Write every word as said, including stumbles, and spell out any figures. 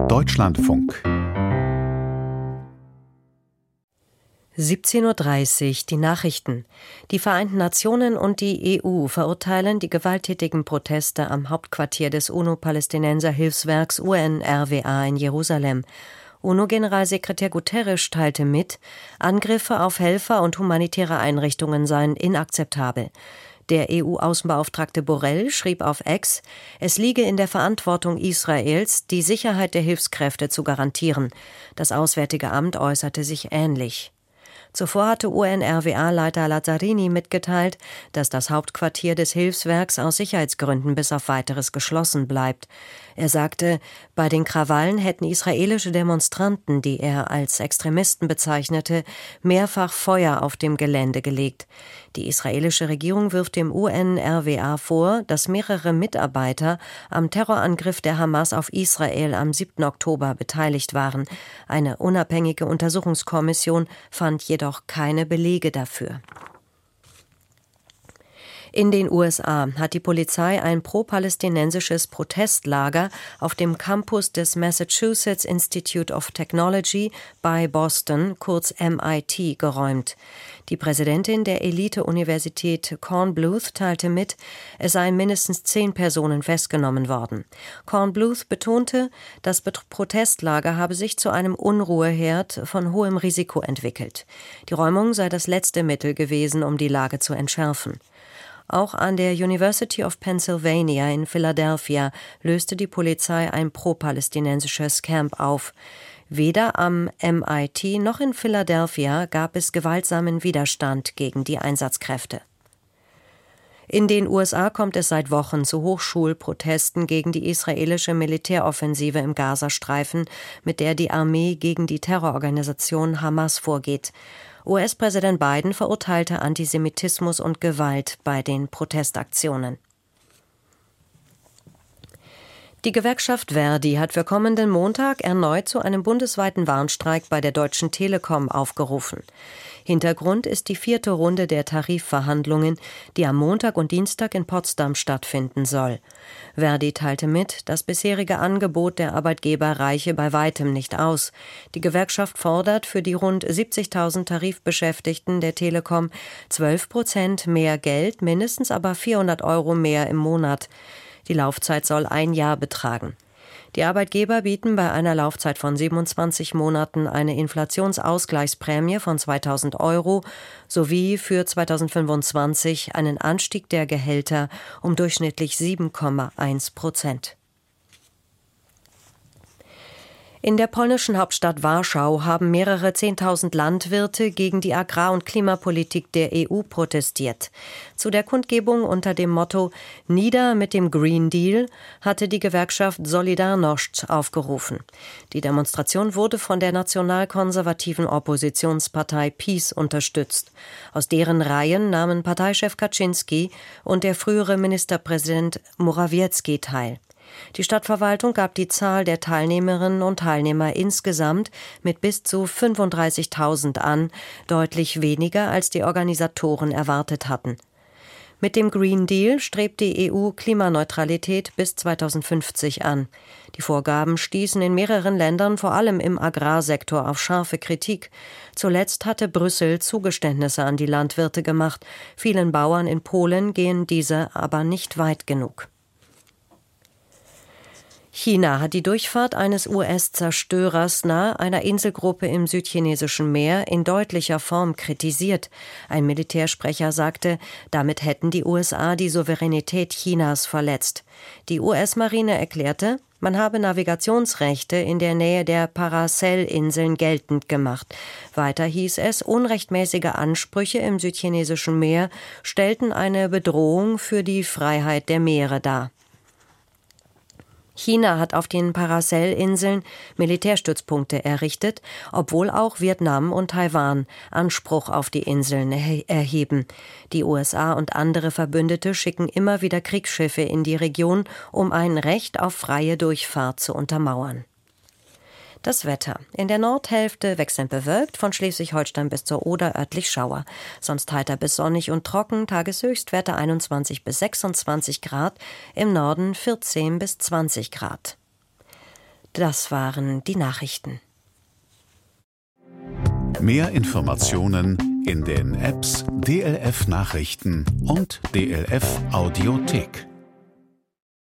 Deutschlandfunk. siebzehn Uhr dreißig, die Nachrichten. Die Vereinten Nationen und die E U verurteilen die gewalttätigen Proteste am Hauptquartier des UNO-Palästinenser-Hilfswerks U N R W A in Jerusalem. UNO-Generalsekretär Guterres teilte mit, Angriffe auf Helfer und humanitäre Einrichtungen seien inakzeptabel. Der E U-Außenbeauftragte Borrell schrieb auf X, es liege in der Verantwortung Israels, die Sicherheit der Hilfskräfte zu garantieren. Das Auswärtige Amt äußerte sich ähnlich. Zuvor hatte U N R W A-Leiter Lazzarini mitgeteilt, dass das Hauptquartier des Hilfswerks aus Sicherheitsgründen bis auf Weiteres geschlossen bleibt. Er sagte, bei den Krawallen hätten israelische Demonstranten, die er als Extremisten bezeichnete, mehrfach Feuer auf dem Gelände gelegt. Die israelische Regierung wirft dem U N R W A vor, dass mehrere Mitarbeiter am Terrorangriff der Hamas auf Israel am siebten Oktober beteiligt waren. Eine unabhängige Untersuchungskommission fand jedoch keine Belege dafür. In den U S A hat die Polizei ein pro-palästinensisches Protestlager auf dem Campus des Massachusetts Institute of Technology bei Boston, kurz M I T, geräumt. Die Präsidentin der Elite-Universität Kornbluth teilte mit, es seien mindestens zehn Personen festgenommen worden. Kornbluth betonte, das Protestlager habe sich zu einem Unruheherd von hohem Risiko entwickelt. Die Räumung sei das letzte Mittel gewesen, um die Lage zu entschärfen. Auch an der University of Pennsylvania in Philadelphia löste die Polizei ein pro-palästinensisches Camp auf. Weder am M I T noch in Philadelphia gab es gewaltsamen Widerstand gegen die Einsatzkräfte. In den U S A kommt es seit Wochen zu Hochschulprotesten gegen die israelische Militäroffensive im Gazastreifen, mit der die Armee gegen die Terrororganisation Hamas vorgeht. U S-Präsident Biden verurteilte Antisemitismus und Gewalt bei den Protestaktionen. Die Gewerkschaft Verdi hat für kommenden Montag erneut zu einem bundesweiten Warnstreik bei der Deutschen Telekom aufgerufen. Hintergrund ist die vierte Runde der Tarifverhandlungen, die am Montag und Dienstag in Potsdam stattfinden soll. Verdi teilte mit, das bisherige Angebot der Arbeitgeber reiche bei weitem nicht aus. Die Gewerkschaft fordert für die rund siebzigtausend Tarifbeschäftigten der Telekom zwölf Prozent mehr Geld, mindestens aber vierhundert Euro mehr im Monat. Die Laufzeit soll ein Jahr betragen. Die Arbeitgeber bieten bei einer Laufzeit von siebenundzwanzig Monaten eine Inflationsausgleichsprämie von zweitausend Euro sowie für zweitausendfünfundzwanzig einen Anstieg der Gehälter um durchschnittlich sieben Komma eins Prozent. In der polnischen Hauptstadt Warschau haben mehrere Zehntausend Landwirte gegen die Agrar- und Klimapolitik der E U protestiert. Zu der Kundgebung unter dem Motto »Nieder mit dem Green Deal« hatte die Gewerkschaft Solidarność aufgerufen. Die Demonstration wurde von der nationalkonservativen Oppositionspartei PiS unterstützt. Aus deren Reihen nahmen Parteichef Kaczynski und der frühere Ministerpräsident Morawiecki teil. Die Stadtverwaltung gab die Zahl der Teilnehmerinnen und Teilnehmer insgesamt mit bis zu fünfunddreißigtausend an, deutlich weniger als die Organisatoren erwartet hatten. Mit dem Green Deal strebt die E U Klimaneutralität bis zweitausendfünfzig an. Die Vorgaben stießen in mehreren Ländern, vor allem im Agrarsektor, auf scharfe Kritik. Zuletzt hatte Brüssel Zugeständnisse an die Landwirte gemacht. Vielen Bauern in Polen gehen diese aber nicht weit genug. China hat die Durchfahrt eines U S-Zerstörers nahe einer Inselgruppe im südchinesischen Meer in deutlicher Form kritisiert. Ein Militärsprecher sagte, damit hätten die U S A die Souveränität Chinas verletzt. Die U S-Marine erklärte, man habe Navigationsrechte in der Nähe der Paracel-Inseln geltend gemacht. Weiter hieß es, unrechtmäßige Ansprüche im südchinesischen Meer stellten eine Bedrohung für die Freiheit der Meere dar. China hat auf den Paracel-Inseln Militärstützpunkte errichtet, obwohl auch Vietnam und Taiwan Anspruch auf die Inseln erheben. Die U S A und andere Verbündete schicken immer wieder Kriegsschiffe in die Region, um ein Recht auf freie Durchfahrt zu untermauern. Das Wetter. In der Nordhälfte wechselnd bewölkt, von Schleswig-Holstein bis zur Oder örtlich Schauer. Sonst heiter bis sonnig und trocken, Tageshöchstwerte einundzwanzig bis sechsundzwanzig Grad, im Norden vierzehn bis zwanzig Grad. Das waren die Nachrichten. Mehr Informationen in den Apps D L F Nachrichten und D L F Audiothek.